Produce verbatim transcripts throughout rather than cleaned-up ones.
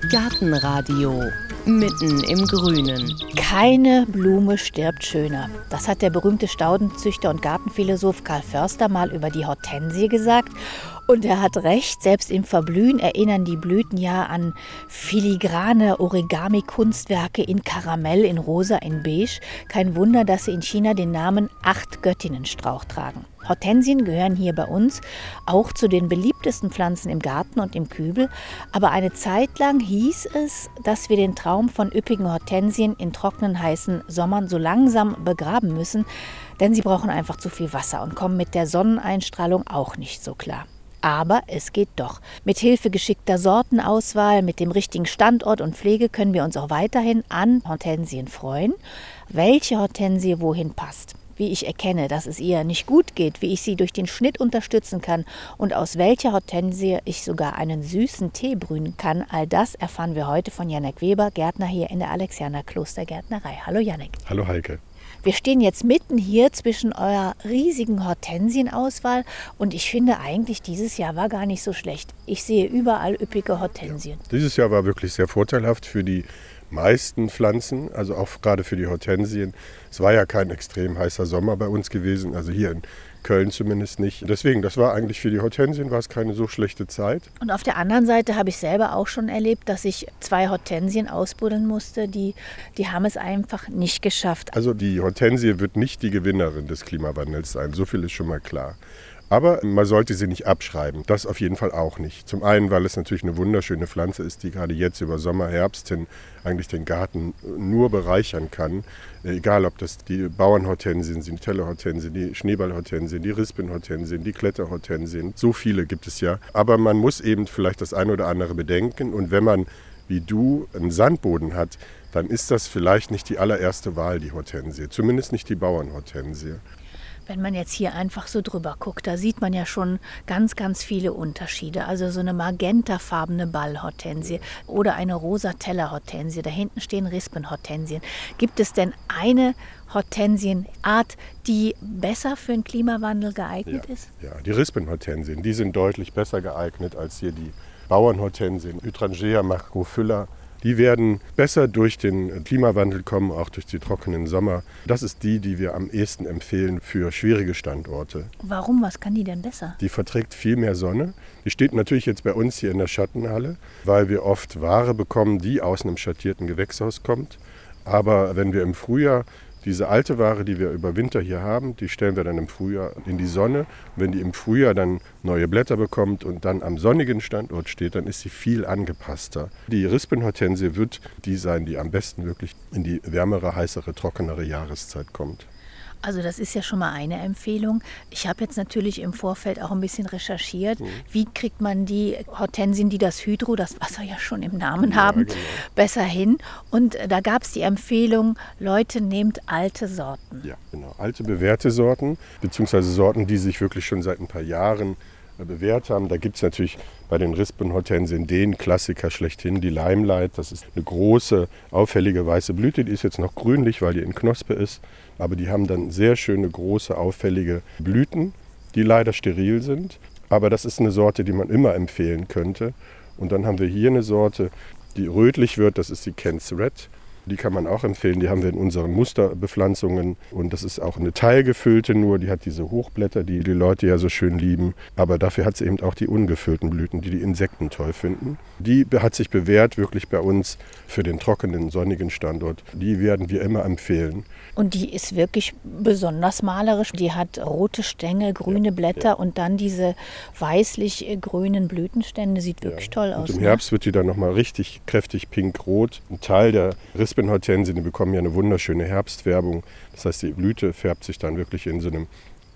Gartenradio mitten im Grünen. Keine Blume stirbt schöner. Das hat der berühmte Staudenzüchter und Gartenphilosoph Karl Förster mal über die Hortensie gesagt. Und er hat recht, selbst im Verblühen erinnern die Blüten ja an filigrane Origami-Kunstwerke in Karamell, in Rosa, in Beige. Kein Wunder, dass sie in China den Namen Acht-Göttinnen-Strauch tragen. Hortensien gehören hier bei uns auch zu den beliebtesten Pflanzen im Garten und im Kübel. Aber eine Zeit lang hieß es, dass wir den Traum von üppigen Hortensien in trockenen, heißen Sommern so langsam begraben müssen, denn sie brauchen einfach zu viel Wasser und kommen mit der Sonneneinstrahlung auch nicht so klar. Aber es geht doch. Mit Hilfe geschickter Sortenauswahl, mit dem richtigen Standort und Pflege können wir uns auch weiterhin an Hortensien freuen. Welche Hortensie wohin passt, wie ich erkenne, dass es ihr nicht gut geht, wie ich sie durch den Schnitt unterstützen kann und aus welcher Hortensie ich sogar einen süßen Tee brühen kann, all das erfahren wir heute von Jannik Weber, Gärtner hier in der Alexianer Klostergärtnerei. Hallo Jannik. Hallo Heike. Wir stehen jetzt mitten hier zwischen eurer riesigen Hortensienauswahl und ich finde eigentlich, dieses Jahr war gar nicht so schlecht. Ich sehe überall üppige Hortensien. Ja, dieses Jahr war wirklich sehr vorteilhaft für die meisten Pflanzen, also auch gerade für die Hortensien. Es war ja kein extrem heißer Sommer bei uns gewesen, also hier in Köln zumindest nicht. Deswegen, das war eigentlich für die Hortensien war es keine so schlechte Zeit. Und auf der anderen Seite habe ich selber auch schon erlebt, dass ich zwei Hortensien ausbuddeln musste, die, die haben es einfach nicht geschafft. Also die Hortensie wird nicht die Gewinnerin des Klimawandels sein, so viel ist schon mal klar. Aber man sollte sie nicht abschreiben, das auf jeden Fall auch nicht. Zum einen, weil es natürlich eine wunderschöne Pflanze ist, die gerade jetzt über Sommer, Herbst hin eigentlich den Garten nur bereichern kann. Egal, ob das die Bauernhortensien sind, die Tellerhortensien, die Schneeballhortensien, die Rispenhortensien, die Kletterhortensien. So viele gibt es ja. Aber man muss eben vielleicht das eine oder andere bedenken. Und wenn man, wie du, einen Sandboden hat, dann ist das vielleicht nicht die allererste Wahl, die Hortensie. Zumindest nicht die Bauernhortensie. Wenn man jetzt hier einfach so drüber guckt, da sieht man ja schon ganz, ganz viele Unterschiede. Also so eine magentafarbene Ballhortensie oder eine rosa Tellerhortensie. Da hinten stehen Rispenhortensien. Gibt es denn eine Hortensienart, die besser für den Klimawandel geeignet ja, ist? Ja, die Rispenhortensien, die sind deutlich besser geeignet als hier die Bauernhortensien. Hydrangea macrophylla. Die werden besser durch den Klimawandel kommen, auch durch die trockenen Sommer. Das ist die, die wir am ehesten empfehlen für schwierige Standorte. Warum? Was kann die denn besser? Die verträgt viel mehr Sonne. Die steht natürlich jetzt bei uns hier in der Schattenhalle, weil wir oft Ware bekommen, die aus einem schattierten Gewächshaus kommt. Aber wenn wir im Frühjahr diese alte Ware, die wir über Winter hier haben, die stellen wir dann im Frühjahr in die Sonne. Und wenn die im Frühjahr dann neue Blätter bekommt und dann am sonnigen Standort steht, dann ist sie viel angepasster. Die Rispenhortensie wird die sein, die am besten wirklich in die wärmere, heißere, trockenere Jahreszeit kommt. Also das ist ja schon mal eine Empfehlung. Ich habe jetzt natürlich im Vorfeld auch ein bisschen recherchiert. Mhm. Wie kriegt man die Hortensien, die das Hydro, das Wasser ja schon im Namen haben, ja, genau, besser hin? Und da gab es die Empfehlung, Leute, nehmt alte Sorten. Ja, genau. Alte, bewährte Sorten, beziehungsweise Sorten, die sich wirklich schon seit ein paar Jahren bewährt haben. Da gibt es natürlich bei den Rispenhortensien den Klassiker schlechthin, die Limelight. Das ist eine große, auffällige weiße Blüte. Die ist jetzt noch grünlich, weil die in Knospe ist. Aber die haben dann sehr schöne, große, auffällige Blüten, die leider steril sind. Aber das ist eine Sorte, die man immer empfehlen könnte. Und dann haben wir hier eine Sorte, die rötlich wird. Das ist die Kent's Red. Die kann man auch empfehlen, die haben wir in unseren Musterbepflanzungen und das ist auch eine teilgefüllte nur, die hat diese Hochblätter, die die Leute ja so schön lieben, aber dafür hat sie eben auch die ungefüllten Blüten, die die Insekten toll finden. Die hat sich bewährt wirklich bei uns für den trockenen, sonnigen Standort, die werden wir immer empfehlen. Und die ist wirklich besonders malerisch, die hat rote Stängel, grüne ja, Blätter ja. und dann diese weißlich-grünen Blütenstände, sieht wirklich ja. toll aus. Und im Herbst ne? wird die dann nochmal richtig kräftig pink-rot. Ein Teil der Rispenhortensien, die bekommen ja eine wunderschöne Herbstfärbung. Das heißt, die Blüte färbt sich dann wirklich in so einem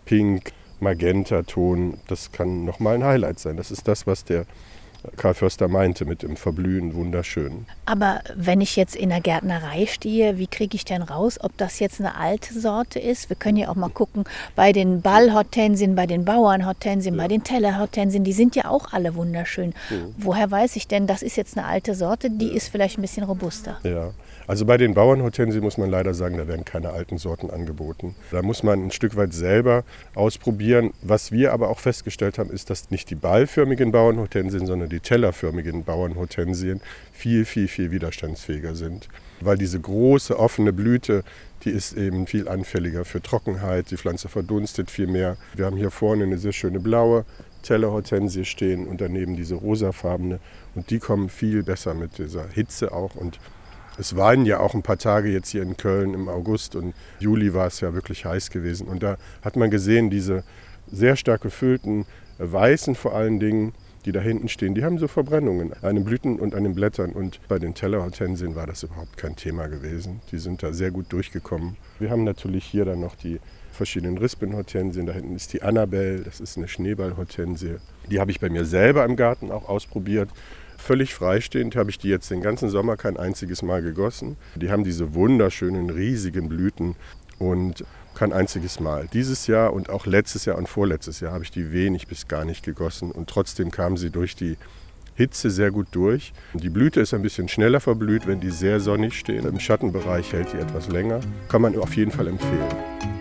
Pink-Magenta-Ton. Das kann nochmal ein Highlight sein. Das ist das, was der Karl Förster meinte mit dem Verblühen, wunderschön. Aber wenn ich jetzt in der Gärtnerei stehe, wie kriege ich denn raus, ob das jetzt eine alte Sorte ist? Wir können ja auch mal gucken, bei den Ballhortensien, bei den Bauernhortensien, ja. bei den Tellerhortensien, die sind ja auch alle wunderschön. Mhm. Woher weiß ich denn, das ist jetzt eine alte Sorte, die ja. ist vielleicht ein bisschen robuster? Ja. Also bei den Bauernhortensien muss man leider sagen, da werden keine alten Sorten angeboten. Da muss man ein Stück weit selber ausprobieren. Was wir aber auch festgestellt haben, ist, dass nicht die ballförmigen Bauernhortensien, sondern die tellerförmigen Bauernhortensien, viel, viel, viel widerstandsfähiger sind. Weil diese große offene Blüte, die ist eben viel anfälliger für Trockenheit, die Pflanze verdunstet viel mehr. Wir haben hier vorne eine sehr schöne blaue Tellerhortensie stehen und daneben diese rosafarbene und die kommen viel besser mit dieser Hitze auch. Und es waren ja auch ein paar Tage jetzt hier in Köln im August und Juli war es ja wirklich heiß gewesen. Und da hat man gesehen, diese sehr stark gefüllten, weißen vor allen Dingen, die da hinten stehen, die haben so Verbrennungen an den Blüten und an den Blättern. Und bei den Tellerhortensien war das überhaupt kein Thema gewesen. Die sind da sehr gut durchgekommen. Wir haben natürlich hier dann noch die verschiedenen Rispenhortensien. Da hinten ist die Annabelle, das ist eine Schneeballhortensie. Die habe ich bei mir selber im Garten auch ausprobiert. Völlig freistehend habe ich die jetzt den ganzen Sommer kein einziges Mal gegossen. Die haben diese wunderschönen, riesigen Blüten und kein einziges Mal. Dieses Jahr und auch letztes Jahr und vorletztes Jahr habe ich die wenig bis gar nicht gegossen und trotzdem kamen sie durch die Hitze sehr gut durch. Die Blüte ist ein bisschen schneller verblüht, wenn die sehr sonnig stehen. Im Schattenbereich hält die etwas länger. Kann man auf jeden Fall empfehlen.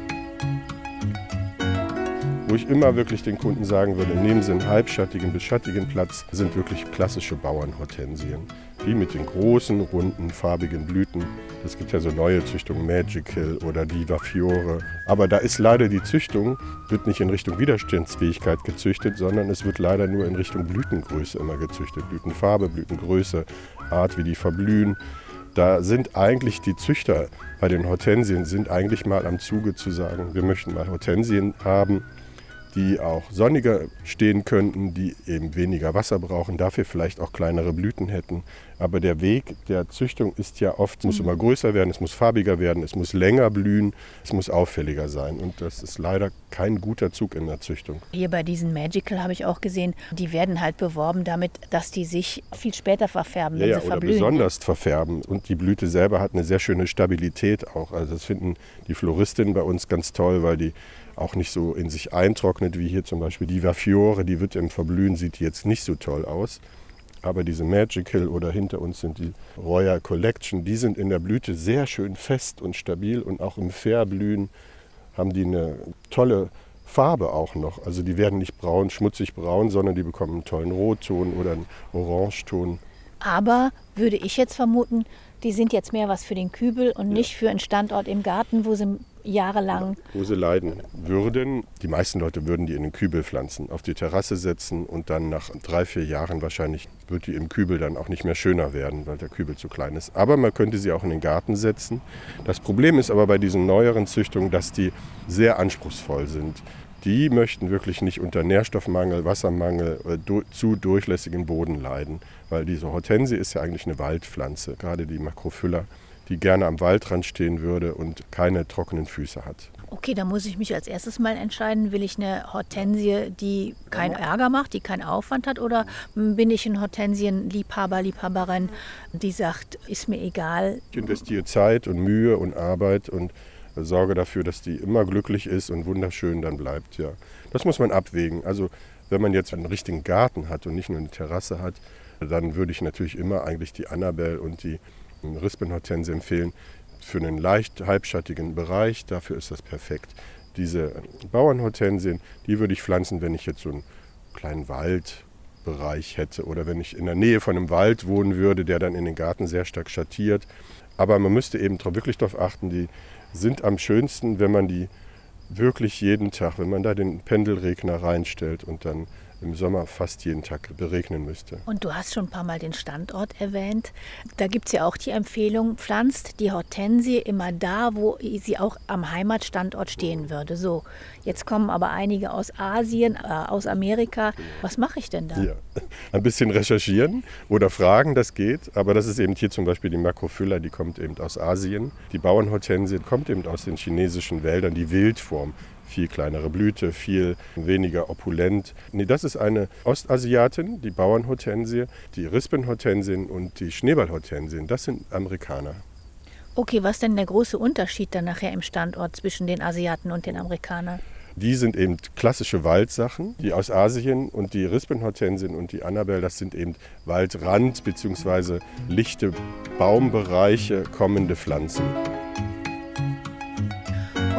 Wo ich immer wirklich den Kunden sagen würde, nehmen Sie einen halbschattigen bis schattigen Platz, sind wirklich klassische Bauernhortensien. Die mit den großen, runden, farbigen Blüten. Es gibt ja so neue Züchtungen, Magical oder Diva Fiore. Aber da ist leider die Züchtung, wird nicht in Richtung Widerstandsfähigkeit gezüchtet, sondern es wird leider nur in Richtung Blütengröße immer gezüchtet. Blütenfarbe, Blütengröße, Art, wie die verblühen. Da sind eigentlich die Züchter bei den Hortensien sind eigentlich mal am Zuge zu sagen, wir möchten mal Hortensien haben, die auch sonniger stehen könnten, die eben weniger Wasser brauchen, dafür vielleicht auch kleinere Blüten hätten. Aber der Weg der Züchtung ist ja oft, es muss immer größer werden, es muss farbiger werden, es muss länger blühen, es muss auffälliger sein. Und das ist leider kein guter Zug in der Züchtung. Hier bei diesen Magical habe ich auch gesehen, die werden halt beworben damit, dass die sich viel später verfärben, wenn ja, ja, sie oder verblühen. besonders verfärben. Und die Blüte selber hat eine sehr schöne Stabilität auch. Also das finden die Floristinnen bei uns ganz toll, weil die auch nicht so in sich eintrocknet, wie hier zum Beispiel die Diva Fiore, die wird im Verblühen, sieht die jetzt nicht so toll aus. Aber diese Magical oder hinter uns sind die Royal Collection, die sind in der Blüte sehr schön fest und stabil und auch im Verblühen haben die eine tolle Farbe auch noch. Also die werden nicht braun, schmutzig braun, sondern die bekommen einen tollen Rotton oder einen Orangeton. Aber würde ich jetzt vermuten, die sind jetzt mehr was für den Kübel und Ja. nicht für einen Standort im Garten, wo sie jahrelang... Wo sie leiden würden. Die meisten Leute würden die in den Kübel pflanzen, auf die Terrasse setzen und dann nach drei, vier Jahren wahrscheinlich wird die im Kübel dann auch nicht mehr schöner werden, weil der Kübel zu klein ist. Aber man könnte sie auch in den Garten setzen. Das Problem ist aber bei diesen neueren Züchtungen, dass die sehr anspruchsvoll sind. Die möchten wirklich nicht unter Nährstoffmangel, Wassermangel, äh, du, zu durchlässigen Boden leiden. Weil diese Hortensie ist ja eigentlich eine Waldpflanze, gerade die Macrophylla, die gerne am Waldrand stehen würde und keine trockenen Füße hat. Okay, da muss ich mich als erstes mal entscheiden, will ich eine Hortensie, die keinen Ärger macht, die keinen Aufwand hat, oder bin ich ein Hortensienliebhaber, Liebhaberin, die sagt, ist mir egal. Ich investiere Zeit und Mühe und Arbeit und sorge dafür, dass die immer glücklich ist und wunderschön dann bleibt. Ja. Das muss man abwägen. Also wenn man jetzt einen richtigen Garten hat und nicht nur eine Terrasse hat, dann würde ich natürlich immer eigentlich die Annabelle und die Rispenhortensie empfehlen für einen leicht halbschattigen Bereich. Dafür ist das perfekt. Diese Bauernhortensien, die würde ich pflanzen, wenn ich jetzt so einen kleinen Waldbereich hätte oder wenn ich in der Nähe von einem Wald wohnen würde, der dann in den Garten sehr stark schattiert. Aber man müsste eben wirklich darauf achten, die sind am schönsten, wenn man die wirklich jeden Tag, wenn man da den Pendelregner reinstellt und dann im Sommer fast jeden Tag beregnen müsste. Und du hast schon ein paar Mal den Standort erwähnt. Da gibt es ja auch die Empfehlung, pflanzt die Hortensie immer da, wo sie auch am Heimatstandort stehen würde. So, jetzt kommen aber einige aus Asien, äh, aus Amerika. Was mache ich denn da? Ja, ein bisschen recherchieren oder fragen, das geht. Aber das ist eben hier zum Beispiel die Macrophylla, die kommt eben aus Asien. Die Bauernhortensie kommt eben aus den chinesischen Wäldern, die Wildform. Viel kleinere Blüte, viel weniger opulent. Nee, das ist eine Ostasiatin, die Bauernhortensie, die Rispenhortensien und die Schneeballhortensien. Das sind Amerikaner. Okay, was ist denn der große Unterschied dann nachher im Standort zwischen den Asiaten und den Amerikanern? Die sind eben klassische Waldsachen, die aus Asien, und die Rispenhortensien und die Annabelle, das sind eben Waldrand bzw. lichte Baumbereiche kommende Pflanzen.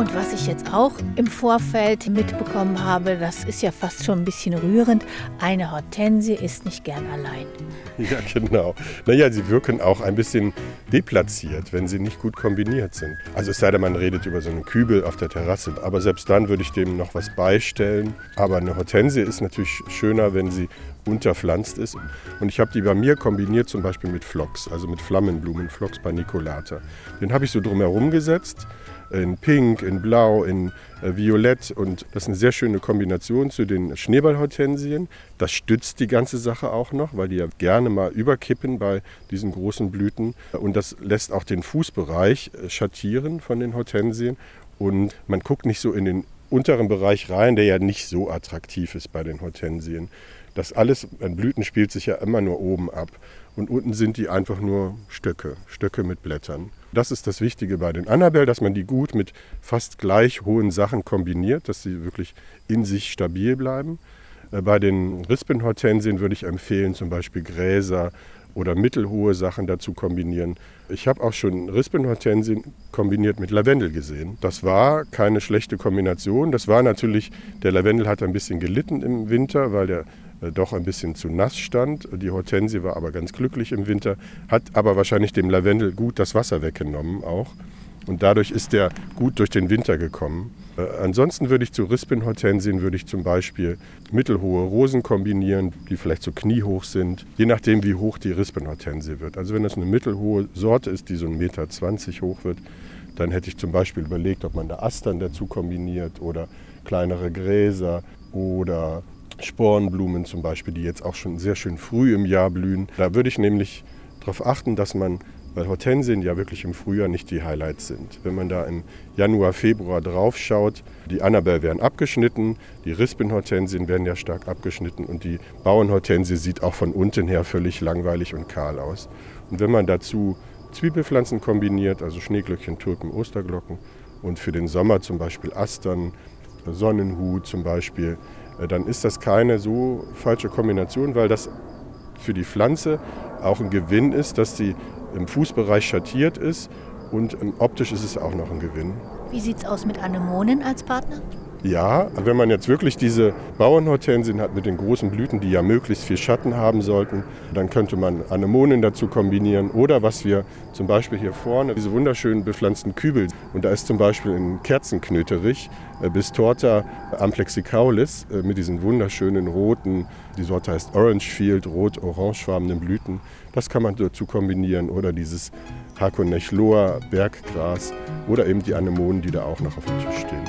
Und was ich jetzt auch im Vorfeld mitbekommen habe, das ist ja fast schon ein bisschen rührend, eine Hortensie ist nicht gern allein. Ja, genau. Naja, sie wirken auch ein bisschen deplatziert, wenn sie nicht gut kombiniert sind. Also es sei denn, man redet über so einen Kübel auf der Terrasse. Aber selbst dann würde ich dem noch was beistellen. Aber eine Hortensie ist natürlich schöner, wenn sie unterpflanzt ist. Und ich habe die bei mir kombiniert zum Beispiel mit Phlox, also mit Flammenblumen, Phlox paniculata. Den habe ich so drumherum gesetzt. In Pink, in Blau, in äh, Violett, und das ist eine sehr schöne Kombination zu den Schneeballhortensien. Das stützt die ganze Sache auch noch, weil die ja gerne mal überkippen bei diesen großen Blüten, und das lässt auch den Fußbereich äh, schattieren von den Hortensien, und man guckt nicht so in den unteren Bereich rein, der ja nicht so attraktiv ist bei den Hortensien. Das alles an Blüten spielt sich ja immer nur oben ab, und unten sind die einfach nur Stöcke, Stöcke mit Blättern. Das ist das Wichtige bei den Annabelle, dass man die gut mit fast gleich hohen Sachen kombiniert, dass sie wirklich in sich stabil bleiben. Bei den Rispenhortensien würde ich empfehlen, zum Beispiel Gräser oder mittelhohe Sachen dazu kombinieren. Ich habe auch schon Rispenhortensien kombiniert mit Lavendel gesehen. Das war keine schlechte Kombination. Das war natürlich, der Lavendel hat ein bisschen gelitten im Winter, weil der doch ein bisschen zu nass stand. Die Hortensie war aber ganz glücklich im Winter, hat aber wahrscheinlich dem Lavendel gut das Wasser weggenommen auch. Und dadurch ist der gut durch den Winter gekommen. Äh, ansonsten würde ich zu Rispenhortensien würde ich zum Beispiel mittelhohe Rosen kombinieren, die vielleicht so kniehoch sind, je nachdem wie hoch die Rispenhortensie wird. Also wenn das eine mittelhohe Sorte ist, die so ein Meter zwanzig hoch wird, dann hätte ich zum Beispiel überlegt, ob man da Astern dazu kombiniert oder kleinere Gräser oder Sporenblumen zum Beispiel, die jetzt auch schon sehr schön früh im Jahr blühen. Da würde ich nämlich darauf achten, dass man, weil Hortensien ja wirklich im Frühjahr nicht die Highlights sind. Wenn man da im Januar, Februar drauf schaut, die Annabelle werden abgeschnitten, die Rispenhortensien werden ja stark abgeschnitten, und die Bauernhortensie sieht auch von unten her völlig langweilig und kahl aus. Und wenn man dazu Zwiebelpflanzen kombiniert, also Schneeglöckchen, Tulpen, Osterglocken, und für den Sommer zum Beispiel Astern, Sonnenhut zum Beispiel, dann ist das keine so falsche Kombination, weil das für die Pflanze auch ein Gewinn ist, dass sie im Fußbereich schattiert ist, und optisch ist es auch noch ein Gewinn. Wie sieht es aus mit Anemonen als Partner? Ja, wenn man jetzt wirklich diese Bauernhortensien hat mit den großen Blüten, die ja möglichst viel Schatten haben sollten, dann könnte man Anemonen dazu kombinieren, oder was wir zum Beispiel hier vorne, diese wunderschönen bepflanzten Kübel. Und da ist zum Beispiel ein Kerzenknöterich, äh, Bistorta amplexicaulis, äh, mit diesen wunderschönen roten, die Sorte heißt Orangefield, rot-orangefarbenen Blüten. Das kann man dazu kombinieren, oder dieses Hakonechloa Berggras oder eben die Anemonen, die da auch noch auf dem Tisch stehen.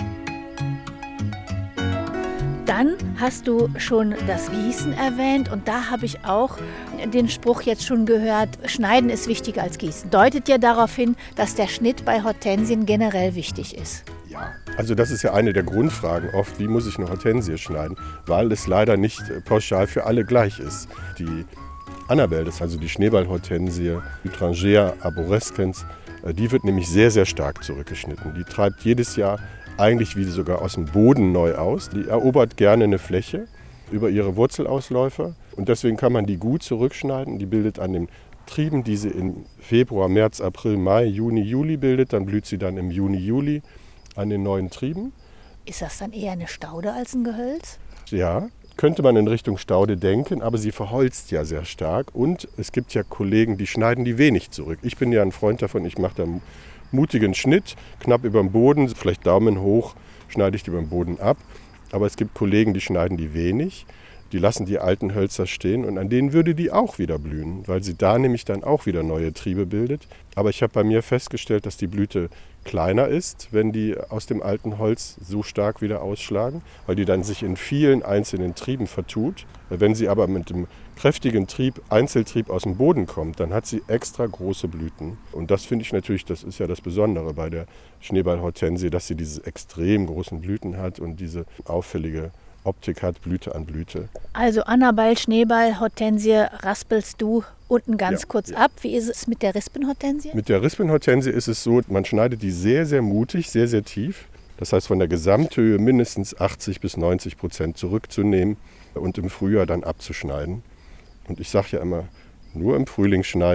Dann hast du schon das Gießen erwähnt, und da habe ich auch den Spruch jetzt schon gehört, Schneiden ist wichtiger als Gießen. Deutet ja darauf hin, dass der Schnitt bei Hortensien generell wichtig ist. Ja, also das ist ja eine der Grundfragen oft, wie muss ich eine Hortensie schneiden, weil es leider nicht pauschal für alle gleich ist. Die Annabelle, das ist also die Schneeballhortensie, Hydrangea arborescens, die wird nämlich sehr, sehr stark zurückgeschnitten. Die treibt jedes Jahr eigentlich wie sogar aus dem Boden neu aus. Die erobert gerne eine Fläche über ihre Wurzelausläufer, und deswegen kann man die gut zurückschneiden. Die bildet an den Trieben, die sie in Februar, März, April, Mai, Juni, Juli bildet, dann blüht sie dann im Juni, Juli an den neuen Trieben. Ist das dann eher eine Staude als ein Gehölz? Ja, könnte man in Richtung Staude denken, aber sie verholzt ja sehr stark, und es gibt ja Kollegen, die schneiden die wenig zurück. Ich bin ja ein Freund davon, ich mache da mutigen Schnitt, knapp über dem Boden, vielleicht Daumen hoch, schneide ich die über den Boden ab. Aber es gibt Kollegen, die schneiden die wenig, die lassen die alten Hölzer stehen, und an denen würde die auch wieder blühen, weil sie da nämlich dann auch wieder neue Triebe bildet. Aber ich habe bei mir festgestellt, dass die Blüte kleiner ist, wenn die aus dem alten Holz so stark wieder ausschlagen, weil die dann sich in vielen einzelnen Trieben vertut. Wenn sie aber mit dem kräftigen Trieb, Einzeltrieb aus dem Boden kommt, dann hat sie extra große Blüten. Und das finde ich natürlich, das ist ja das Besondere bei der Schneeballhortensie, dass sie diese extrem großen Blüten hat und diese auffällige Optik hat, Blüte an Blüte. Also Annabelle, Schneeball, Hortensie raspelst du unten ganz Ja, kurz ja. ab. Wie ist es mit der Rispenhortensie? Mit der Rispenhortensie ist es so, man schneidet die sehr, sehr mutig, sehr, sehr tief. Das heißt, von der Gesamthöhe mindestens achtzig bis neunzig Prozent zurückzunehmen und im Frühjahr dann abzuschneiden. Und ich sage ja immer, nur im Frühling schneiden,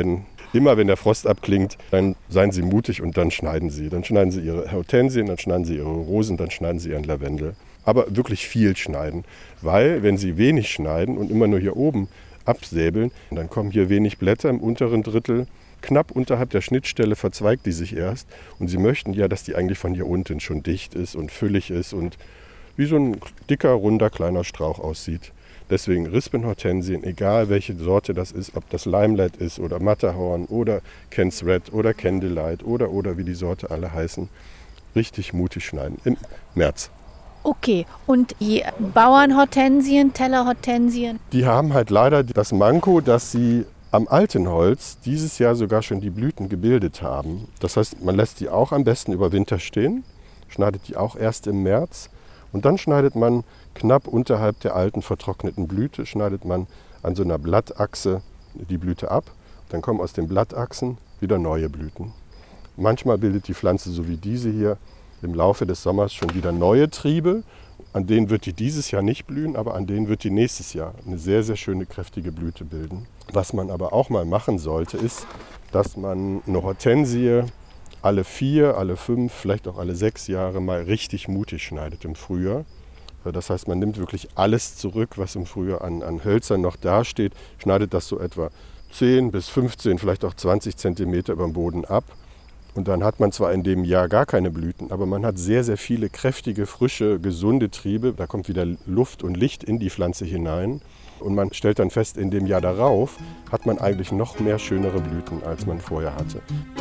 immer wenn der Frost abklingt, dann seien Sie mutig und dann schneiden Sie. Dann schneiden Sie Ihre Hortensien, dann schneiden Sie Ihre Rosen, dann schneiden Sie Ihren Lavendel. Aber wirklich viel schneiden, weil wenn Sie wenig schneiden und immer nur hier oben absäbeln, dann kommen hier wenig Blätter im unteren Drittel. Knapp unterhalb der Schnittstelle verzweigt die sich erst. Und Sie möchten ja, dass die eigentlich von hier unten schon dicht ist und füllig ist und wie so ein dicker, runder, kleiner Strauch aussieht. Deswegen Rispenhortensien, egal welche Sorte das ist, ob das Limelight ist oder Matterhorn oder Kent's Red oder Candlelight oder, oder wie die Sorte alle heißen, richtig mutig schneiden im März. Okay, und die Bauernhortensien, Tellerhortensien? Die haben halt leider das Manko, dass sie am alten Holz dieses Jahr sogar schon die Blüten gebildet haben. Das heißt, man lässt die auch am besten über Winter stehen, schneidet die auch erst im März. Und dann schneidet man knapp unterhalb der alten vertrockneten Blüte, schneidet man an so einer Blattachse die Blüte ab. Dann kommen aus den Blattachsen wieder neue Blüten. Manchmal bildet die Pflanze, so wie diese hier, im Laufe des Sommers schon wieder neue Triebe. An denen wird die dieses Jahr nicht blühen, aber an denen wird die nächstes Jahr eine sehr, sehr schöne, kräftige Blüte bilden. Was man aber auch mal machen sollte, ist, dass man eine Hortensie alle vier, alle fünf, vielleicht auch alle sechs Jahre mal richtig mutig schneidet im Frühjahr. Das heißt, man nimmt wirklich alles zurück, was im Frühjahr an, an Hölzern noch dasteht, schneidet das so etwa zehn bis fünfzehn, vielleicht auch zwanzig Zentimeter über dem Boden ab. Und dann hat man zwar in dem Jahr gar keine Blüten, aber man hat sehr, sehr viele kräftige, frische, gesunde Triebe. Da kommt wieder Luft und Licht in die Pflanze hinein. Und man stellt dann fest, in dem Jahr darauf hat man eigentlich noch mehr schönere Blüten, als man vorher hatte.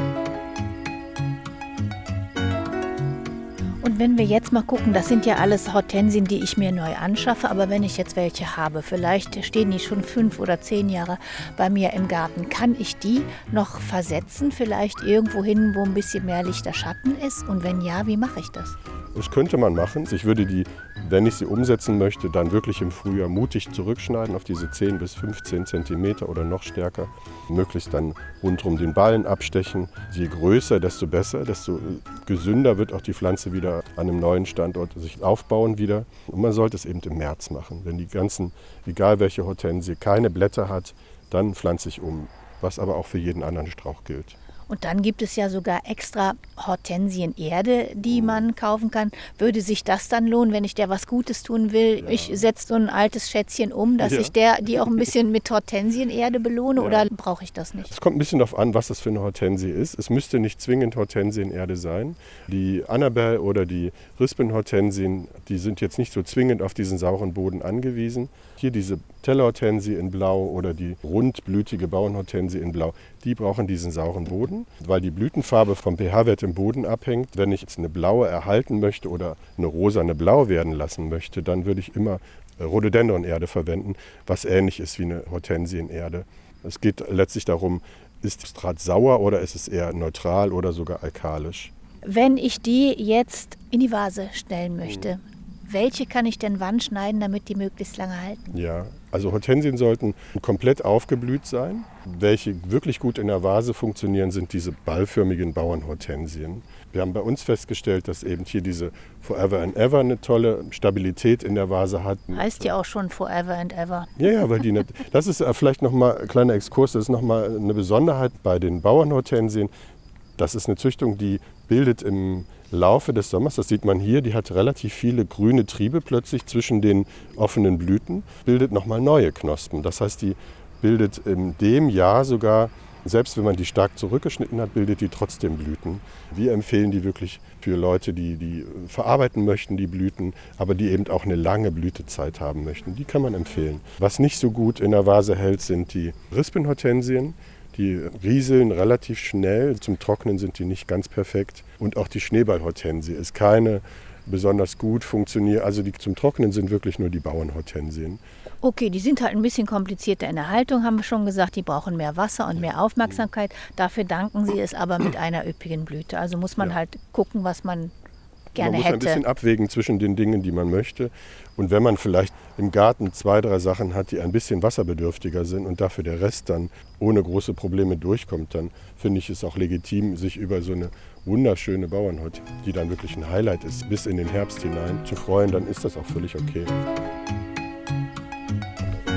Und wenn wir jetzt mal gucken, das sind ja alles Hortensien, die ich mir neu anschaffe, aber wenn ich jetzt welche habe, vielleicht stehen die schon fünf oder zehn Jahre bei mir im Garten, kann ich die noch versetzen, vielleicht irgendwo hin, wo ein bisschen mehr Lichter Schatten ist? Und wenn ja, wie mache ich das? Das könnte man machen. Ich würde die, wenn ich sie umsetzen möchte, dann wirklich im Frühjahr mutig zurückschneiden auf diese zehn bis fünfzehn Zentimeter oder noch stärker. Möglichst dann rundherum den Ballen abstechen. Je größer, desto besser, desto gesünder wird auch die Pflanze wieder an einem neuen Standort sich aufbauen wieder. Und man sollte es eben im März machen. Wenn die ganzen, egal welche Hortensie, keine Blätter hat, dann pflanze ich um. Was aber auch für jeden anderen Strauch gilt. Und dann gibt es ja sogar extra Hortensienerde, die man kaufen kann. Würde sich das dann lohnen, wenn ich der was Gutes tun will? Ja. Ich setze so ein altes Schätzchen um, dass ja. ich der, die auch ein bisschen mit Hortensienerde belohne, ja. oder brauche ich das nicht? Es kommt ein bisschen darauf an, was das für eine Hortensie ist. Es müsste nicht zwingend Hortensienerde sein. Die Annabelle oder die Rispenhortensien, die sind jetzt nicht so zwingend auf diesen sauren Boden angewiesen. Hier diese Tellerhortensie in Blau oder die rundblütige Bauernhortensie in Blau, die brauchen diesen sauren Boden, weil die Blütenfarbe vom pH-Wert im Boden abhängt. Wenn ich jetzt eine blaue erhalten möchte oder eine rosane Blau werden lassen möchte, dann würde ich immer Rhododendronerde verwenden, was ähnlich ist wie eine Hortensienerde. Es geht letztlich darum, ist das Substrat sauer oder ist es eher neutral oder sogar alkalisch. Wenn ich die jetzt in die Vase stellen möchte, welche kann ich denn wann schneiden, damit die möglichst lange halten? Ja, also Hortensien sollten komplett aufgeblüht sein. Welche wirklich gut in der Vase funktionieren, sind diese ballförmigen Bauernhortensien. Wir haben bei uns festgestellt, dass eben hier diese Forever and Ever eine tolle Stabilität in der Vase hat. Heißt ja auch schon Forever and Ever. Ja, ja, weil die nicht, das ist vielleicht nochmal ein kleiner Exkurs, das ist nochmal eine Besonderheit bei den Bauernhortensien. Das ist eine Züchtung, die bildet im Laufe des Sommers, das sieht man hier, die hat relativ viele grüne Triebe plötzlich zwischen den offenen Blüten, bildet nochmal neue Knospen. Das heißt, die bildet in dem Jahr sogar, selbst wenn man die stark zurückgeschnitten hat, bildet die trotzdem Blüten. Wir empfehlen die wirklich für Leute, die die verarbeiten möchten, die Blüten, aber die eben auch eine lange Blütezeit haben möchten. Die kann man empfehlen. Was nicht so gut in der Vase hält, sind die Rispenhortensien. Die rieseln relativ schnell, zum Trocknen sind die nicht ganz perfekt. Und auch die Schneeballhortensie ist keine besonders gut funktioniert. Also die zum Trocknen sind wirklich nur die Bauernhortensien. Okay, die sind halt ein bisschen komplizierter in der Haltung, haben wir schon gesagt. Die brauchen mehr Wasser und mehr Aufmerksamkeit. Dafür danken sie es aber mit einer üppigen Blüte. Also muss man ja. halt gucken, was man gerne man muss hätte. ein bisschen abwägen zwischen den Dingen, die man möchte. Und wenn man vielleicht im Garten zwei, drei Sachen hat, die ein bisschen wasserbedürftiger sind und dafür der Rest dann ohne große Probleme durchkommt, dann finde ich es auch legitim, sich über so eine wunderschöne Bauernhortensie, die dann wirklich ein Highlight ist, bis in den Herbst hinein zu freuen. Dann ist das auch völlig okay.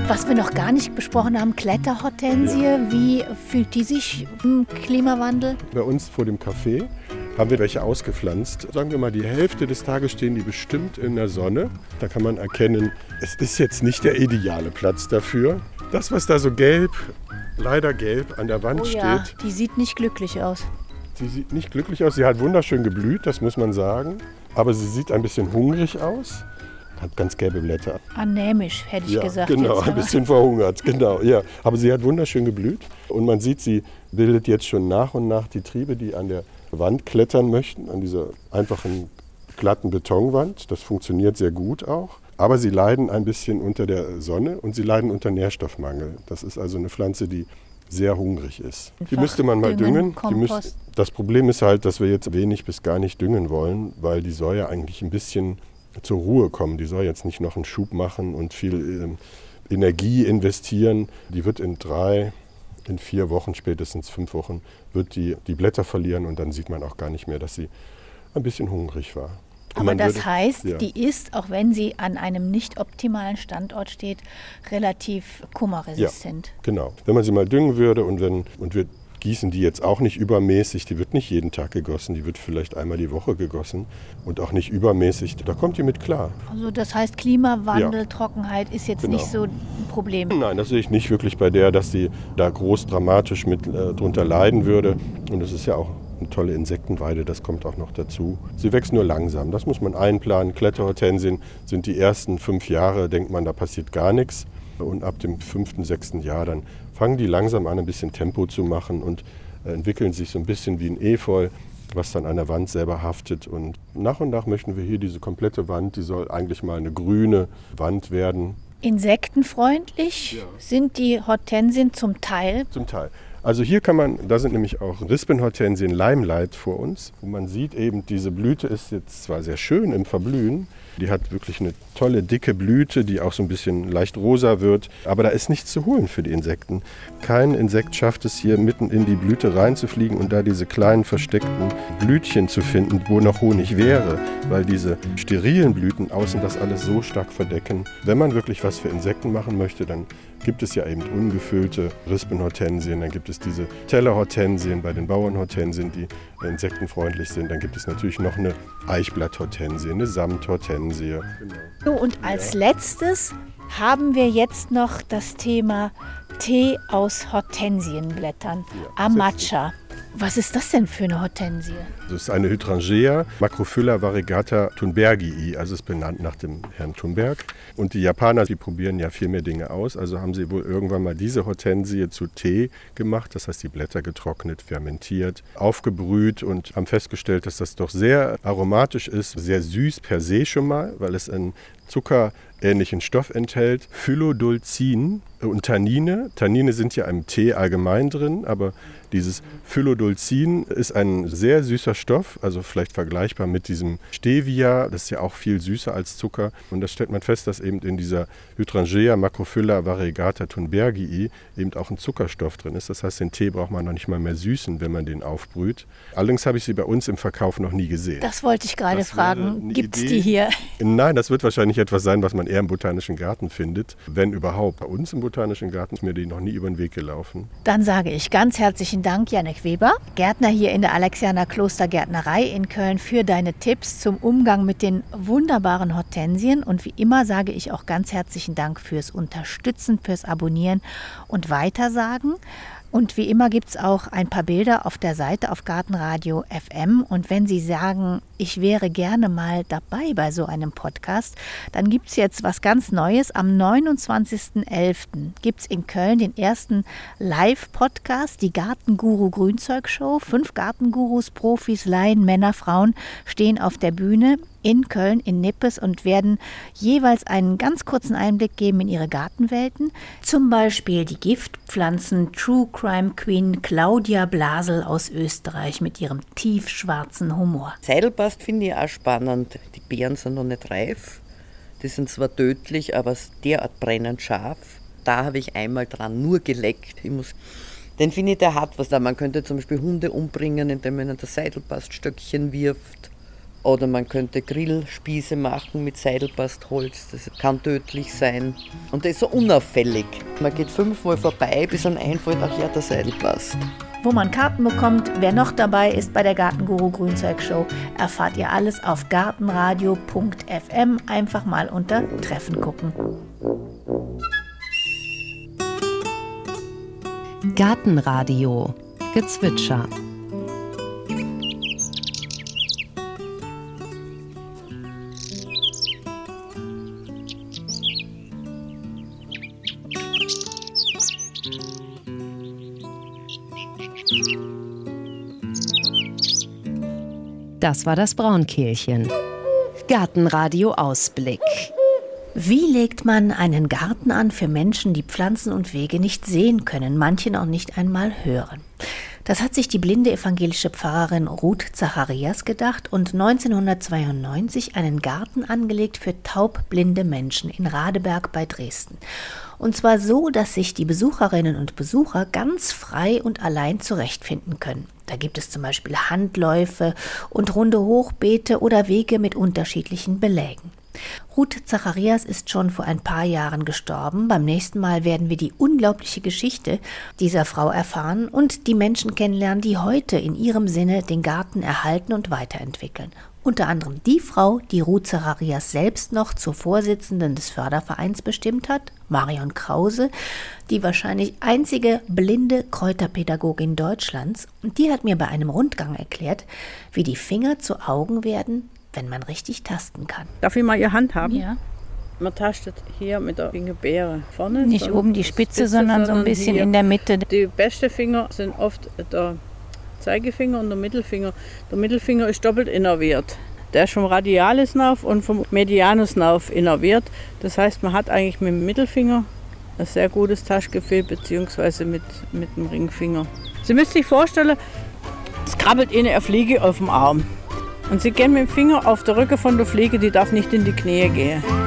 Was wir noch gar nicht besprochen haben, Kletterhortensie, ja. Wie fühlt die sich im Klimawandel? Bei uns vor dem Café haben wir welche ausgepflanzt. Sagen wir mal, die Hälfte des Tages stehen die bestimmt in der Sonne. Da kann man erkennen, es ist jetzt nicht der ideale Platz dafür. Das, was da so gelb, leider gelb an der Wand oh ja, steht. Die sieht nicht glücklich aus. Sie sieht nicht glücklich aus. Sie hat wunderschön geblüht, das muss man sagen. Aber sie sieht ein bisschen hungrig aus. Hat ganz gelbe Blätter. Anämisch, hätte ich ja, gesagt. Genau, jetzt, ein bisschen verhungert, genau. Ja. Aber sie hat wunderschön geblüht. Und man sieht, sie bildet jetzt schon nach und nach die Triebe, die an der Wand klettern möchten, an dieser einfachen, glatten Betonwand. Das funktioniert sehr gut auch. Aber sie leiden ein bisschen unter der Sonne und sie leiden unter Nährstoffmangel. Das ist also eine Pflanze, die sehr hungrig ist. Die müsste man mal düngen. Die müsst, das Problem ist halt, dass wir jetzt wenig bis gar nicht düngen wollen, weil die soll ja eigentlich ein bisschen zur Ruhe kommen. Die soll jetzt nicht noch einen Schub machen und viel äh, Energie investieren. Die wird in drei, in vier Wochen, spätestens fünf Wochen, wird die die Blätter verlieren und dann sieht man auch gar nicht mehr, dass sie ein bisschen hungrig war. Aber das würde, heißt, ja. Die ist, auch wenn sie an einem nicht optimalen Standort steht, relativ kummerresistent. Ja, genau. Wenn man sie mal düngen würde und, wenn, und wir gießen die jetzt auch nicht übermäßig, die wird nicht jeden Tag gegossen, die wird vielleicht einmal die Woche gegossen und auch nicht übermäßig, da kommt die mit klar. Also das heißt, Klimawandel, ja. Trockenheit ist jetzt genau. nicht so ein Problem? Nein, das sehe ich nicht wirklich bei der, dass sie da groß dramatisch mit äh, drunter leiden würde. Und das ist ja auch eine tolle Insektenweide, das kommt auch noch dazu. Sie wächst nur langsam, das muss man einplanen. Kletterhortensien sind die ersten fünf Jahre, denkt man, da passiert gar nichts. Und ab dem fünften, sechsten Jahr dann fangen die langsam an, ein bisschen Tempo zu machen und äh, entwickeln sich so ein bisschen wie ein Efeu, was dann an der Wand selber haftet. Und nach und nach möchten wir hier diese komplette Wand, die soll eigentlich mal eine grüne Wand werden. Insektenfreundlich ja. Sind die Hortensien zum Teil? Zum Teil. Also hier kann man, da sind nämlich auch Rispenhortensien Limelight vor uns. Und man sieht eben, diese Blüte ist jetzt zwar sehr schön im Verblühen, die hat wirklich eine tolle, dicke Blüte, die auch so ein bisschen leicht rosa wird. Aber da ist nichts zu holen für die Insekten. Kein Insekt schafft es hier mitten in die Blüte reinzufliegen und da diese kleinen versteckten Blütchen zu finden, wo noch Honig wäre. Weil diese sterilen Blüten außen das alles so stark verdecken. Wenn man wirklich was für Insekten machen möchte, dann gibt es ja eben ungefüllte Rispenhortensien, dann gibt es diese Tellerhortensien bei den Bauernhortensien, die insektenfreundlich sind. Dann gibt es natürlich noch eine Eichblatthortensie, eine Samthortensie. Genau. So, und als ja. letztes haben wir jetzt noch das Thema Tee aus Hortensienblättern, ja, Amacha. Was ist das denn für eine Hortensie? Das ist eine Hydrangea, Macrophylla variegata thunbergii, also ist benannt nach dem Herrn Thunberg. Und die Japaner, die probieren ja viel mehr Dinge aus, also haben sie wohl irgendwann mal diese Hortensie zu Tee gemacht, das heißt die Blätter getrocknet, fermentiert, aufgebrüht und haben festgestellt, dass das doch sehr aromatisch ist, sehr süß per se schon mal, weil es einen zuckerähnlichen Stoff enthält, Phyllodulcin und Tannine. Tannine sind ja im Tee allgemein drin, aber dieses Phyllodulcin ist ein sehr süßer Stoff, also vielleicht vergleichbar mit diesem Stevia, das ist ja auch viel süßer als Zucker. Und da stellt man fest, dass eben in dieser Hydrangea Macrophylla variegata thunbergii eben auch ein Zuckerstoff drin ist. Das heißt, den Tee braucht man noch nicht mal mehr süßen, wenn man den aufbrüht. Allerdings habe ich sie bei uns im Verkauf noch nie gesehen. Das wollte ich gerade fragen. Gibt es die hier? Nein, das wird wahrscheinlich etwas sein, was man eher im Botanischen Garten findet, wenn überhaupt. Bei uns im Botanischen Garten ist mir die noch nie über den Weg gelaufen. Dann sage ich ganz herzlichen Dank, Jannik Weber, Gärtner hier in der Alexianer Klostergärtnerei in Köln, für deine Tipps zum Umgang mit den wunderbaren Hortensien. Und wie immer sage ich auch ganz herzlichen Dank fürs Unterstützen, fürs Abonnieren und Weitersagen. Und wie immer gibt es auch ein paar Bilder auf der Seite auf Gartenradio F M. Und wenn Sie sagen, ich wäre gerne mal dabei bei so einem Podcast, dann gibt es jetzt was ganz Neues. Am neunundzwanzigsten elften gibt es in Köln den ersten Live-Podcast, die Gartenguru Grünzeug Show. Fünf Gartengurus, Profis, Laien, Männer, Frauen stehen auf der Bühne in Köln, in Nippes und werden jeweils einen ganz kurzen Einblick geben in ihre Gartenwelten. Zum Beispiel die Giftpflanzen True Crime Queen Claudia Blasel aus Österreich mit ihrem tiefschwarzen Humor. Seidelbast finde ich auch spannend. Die Beeren sind noch nicht reif. Die sind zwar tödlich, aber derart brennend scharf. Da habe ich einmal dran nur geleckt. Ich muss Den finde ich, der hat was da. Man könnte zum Beispiel Hunde umbringen, indem man das Seidelbaststöckchen wirft. Oder man könnte Grillspieße machen mit Seidelbastholz, das kann tödlich sein. Und das ist so unauffällig. Man geht fünfmal vorbei, bis einem einfällt, ach ja, der Seidelbast. Wo man Karten bekommt, wer noch dabei ist bei der Gartenguru Grünzeugshow, erfahrt ihr alles auf gartenradio punkt f m. Einfach mal unter Treffen gucken. Gartenradio Gezwitscher. Das war das Braunkehlchen. Gartenradio Ausblick. Wie legt man einen Garten an für Menschen, die Pflanzen und Wege nicht sehen können, manche noch nicht einmal hören? Das hat sich die blinde evangelische Pfarrerin Ruth Zacharias gedacht und neunzehnhundertzweiundneunzig einen Garten angelegt für taubblinde Menschen in Radeberg bei Dresden. Und zwar so, dass sich die Besucherinnen und Besucher ganz frei und allein zurechtfinden können. Da gibt es zum Beispiel Handläufe und runde Hochbeete oder Wege mit unterschiedlichen Belägen. Ruth Zacharias ist schon vor ein paar Jahren gestorben. Beim nächsten Mal werden wir die unglaubliche Geschichte dieser Frau erfahren und die Menschen kennenlernen, die heute in ihrem Sinne den Garten erhalten und weiterentwickeln. Unter anderem die Frau, die Ruth Zacharias selbst noch zur Vorsitzenden des Fördervereins bestimmt hat, Marion Krause, die wahrscheinlich einzige blinde Kräuterpädagogin Deutschlands. Und die hat mir bei einem Rundgang erklärt, wie die Finger zu Augen werden, wenn man richtig tasten kann. Darf ich mal Ihre Hand haben? Ja. Man tastet hier mit der Fingerbeere vorne. Nicht oben die Spitze, sondern so ein bisschen hier. In der Mitte. Die besten Finger sind oft der Zeigefinger und der Mittelfinger. Der Mittelfinger ist doppelt innerviert. Der ist vom Radialis Nerv und vom Medianus Nerv innerviert. Das heißt, man hat eigentlich mit dem Mittelfinger ein sehr gutes Taschgefühl, beziehungsweise mit, mit dem Ringfinger. Sie müssen sich vorstellen, es krabbelt Ihnen eine Fliege auf dem Arm. Und Sie gehen mit dem Finger auf der Rücken von der Fliege, die darf nicht in die Knie gehen.